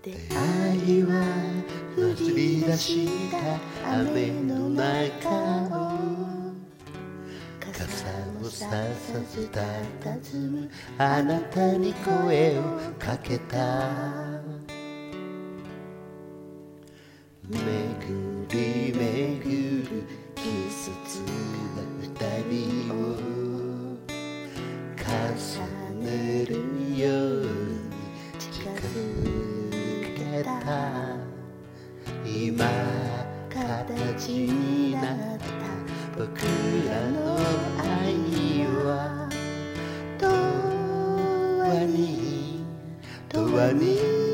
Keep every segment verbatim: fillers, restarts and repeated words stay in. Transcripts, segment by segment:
出会いは降り出した雨の中を傘をささずたたずむあなたに声をかけた。めぐりめぐる季節が二人を重ねるように近づけた。今形になった僕らの愛は永遠に永遠に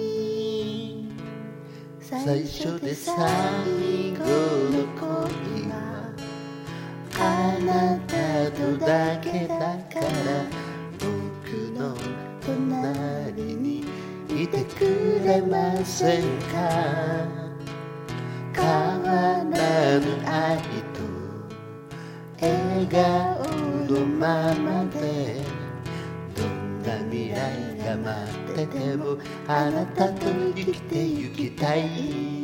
最初で最後の恋はあなたとだけだから僕の隣にいてくれませんか。変わらぬ愛と笑顔のままでどんな未来が待っててもあなたと生きてゆきたい。